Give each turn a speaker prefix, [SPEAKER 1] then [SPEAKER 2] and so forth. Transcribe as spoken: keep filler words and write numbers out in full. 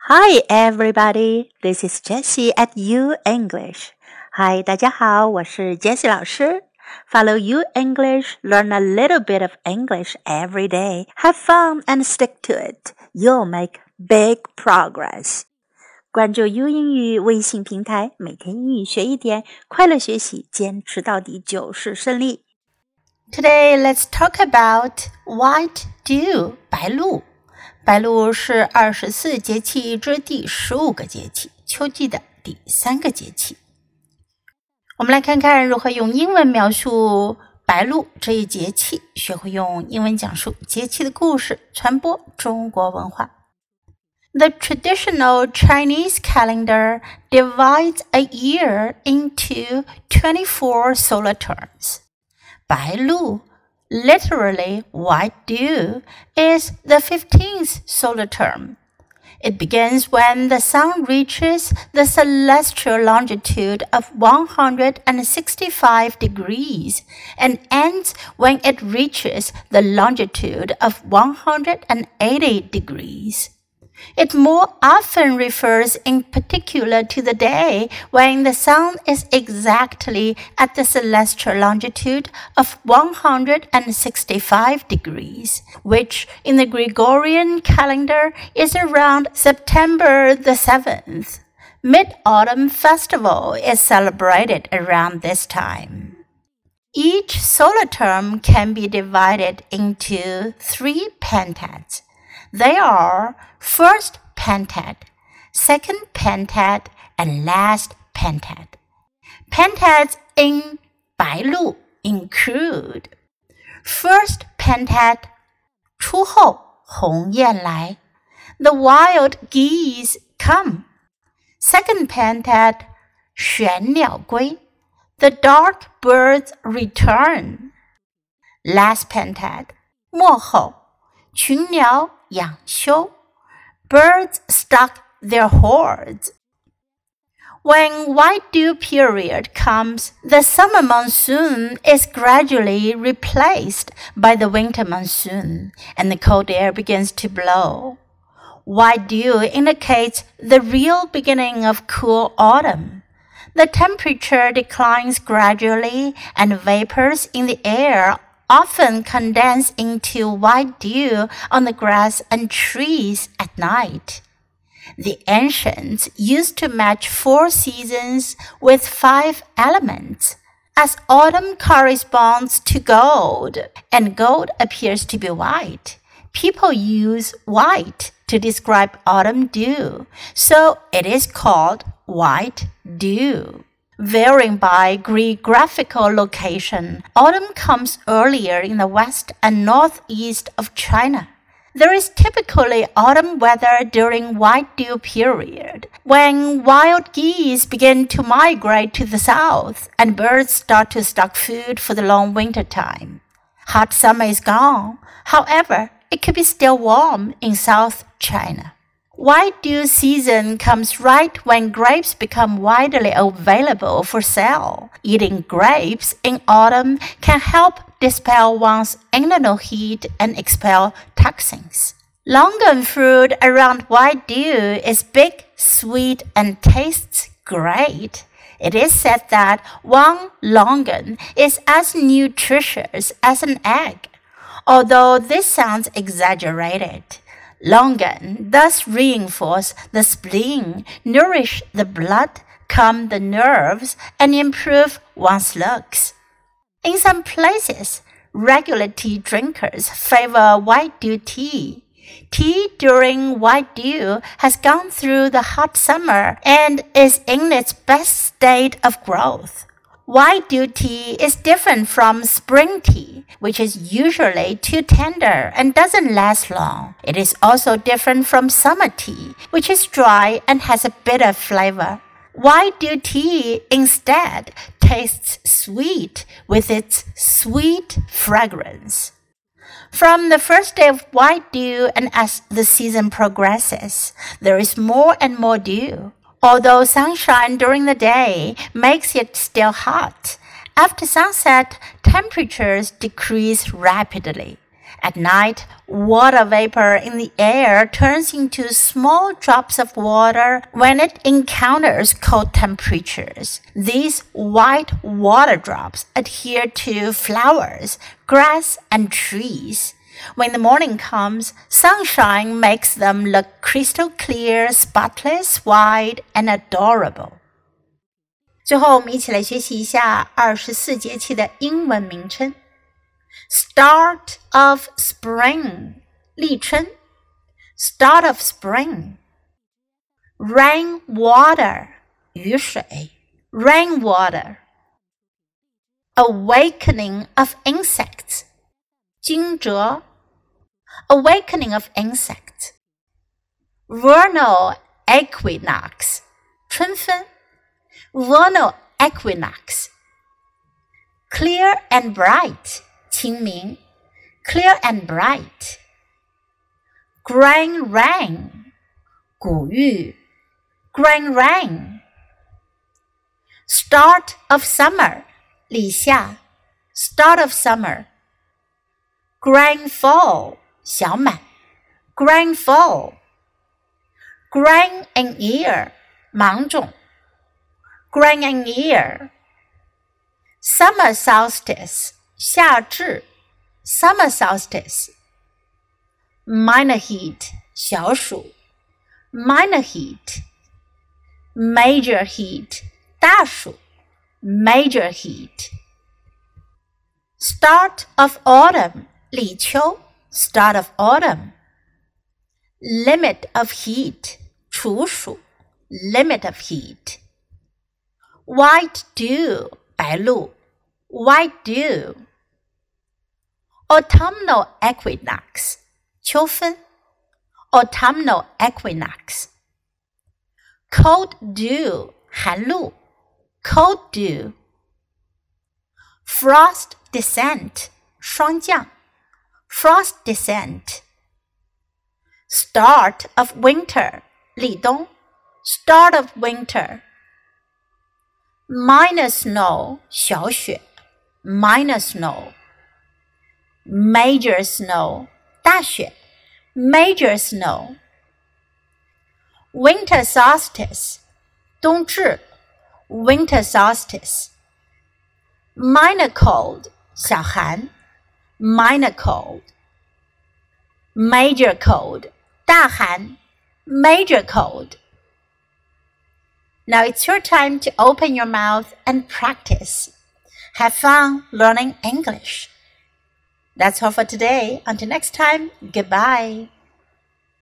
[SPEAKER 1] Hi everybody, this is Jessie at U English. Hi, 大家好，我是 Jessie 老师。Follow U English, learn a little bit of English every day. Have fun and stick to it. You'll make big progress. 关注 U 英语微信平台，每天英语学一点，快乐学习，坚持到底就是胜利。
[SPEAKER 2] Today, let's talk about white dew, 白露。白露是二十四节气之第十五个节气，秋季的第三个节气。我们来看看如何用英文描述白露这一节气，学会用英文讲述节气的故事，传播中国文化。The traditional Chinese calendar divides a year into twenty-four solar terms. 白露 Literally, white dew is the fifteenth solar term. It begins when the sun reaches the celestial longitude of one hundred sixty-five degrees and ends when it reaches the longitude of one hundred eighty degrees. It more often refers in particular to the day when the sun is exactly at the celestial longitude of one hundred sixty-five degrees, which in the Gregorian calendar is around September the seventh. Mid-Autumn Festival is celebrated around this time. Each solar term can be divided into three pentads. They are first pentad, second pentad, and last pentad. Pentads in 白露 include first pentad, 出后鸿雁来 The wild geese come. Second pentad, 玄鸟归 The dark birds return. Last pentad, 末后群鸟养休 Birds stock their hordes. When white dew period comes, the summer monsoon is gradually replaced by the winter monsoon, and the cold air begins to blow. White dew indicates the real beginning of cool autumn. The temperature declines gradually, and vapors in the air often condense into white dew on the grass and trees at night. The ancients used to match four seasons with five elements, as autumn corresponds to gold, and gold appears to be white. People use white to describe autumn dew, so it is called white dew. Varying by geographical location, autumn comes earlier in the west and northeast of China. There is typically autumn weather during white dew period, when wild geese begin to migrate to the south and birds start to stock food for the long winter time. Hot summer is gone. However, it could be still warm in South China. White dew season comes right when grapes become widely available for sale. Eating grapes in autumn can help dispel one's internal heat and expel toxins. Longan fruit around white dew is big, sweet, and tastes great. It is said that one longan is as nutritious as an egg. Although this sounds exaggerated, longan does reinforce the spleen, nourish the blood, calm the nerves, and improve one's looks. In some places, regular tea drinkers favor white dew tea. Tea during white dew has gone through the hot summer and is in its best state of growth. White dew tea is different from spring tea, which is usually too tender and doesn't last long. It is also different from summer tea, which is dry and has a bitter flavor. White dew tea instead tastes sweet with its sweet fragrance. From the first day of white dew and as the season progresses, there is more and more dew. Although sunshine during the day makes it still hot, after sunset, temperatures decrease rapidly. At night, water vapor in the air turns into small drops of water when it encounters cold temperatures. These white water drops adhere to flowers, grass, and trees. When the morning comes, sunshine makes them look crystal clear, spotless, white, and adorable. 最后，我们一起来学习一下二十四节气的英文名称。Start of spring, 立春 Start of spring. Rain water, 雨水 Rain water. Awakening of insects, 惊蛰 Awakening of insects. Vernal equinox, 春分 Vernal equinox. Clear and bright, 清明 Clear and bright. Grand rain, 古玉 Grand rain. Start of summer, 立夏 Start of summer. Grand fall, 小满 Grand fall. Grain in ear, 芒种 Grain in ear. Summer solstice, 夏至 Summer solstice. Minor heat, 小暑 Minor heat. Major heat, 大暑 Major heat. Start of autumn, 立秋 Start of autumn. Limit of heat, 处暑 Limit of heat. White dew, 白露 White dew. Autumnal equinox, 秋分 Autumnal equinox. Cold dew, 寒露 Cold dew. Frost descent, 霜降 Frost descent. Start of winter, 立冬 Start of winter. Minor snow, 小雪 Minor snow. Major snow, 大雪 Major snow. Winter solstice, 冬至 Winter solstice. Minor cold, 小寒 Minor cold. Major cold, 大寒 Major cold. Now it's your time to open your mouth and practice. Have fun learning English. That's all for today. Until next time, goodbye.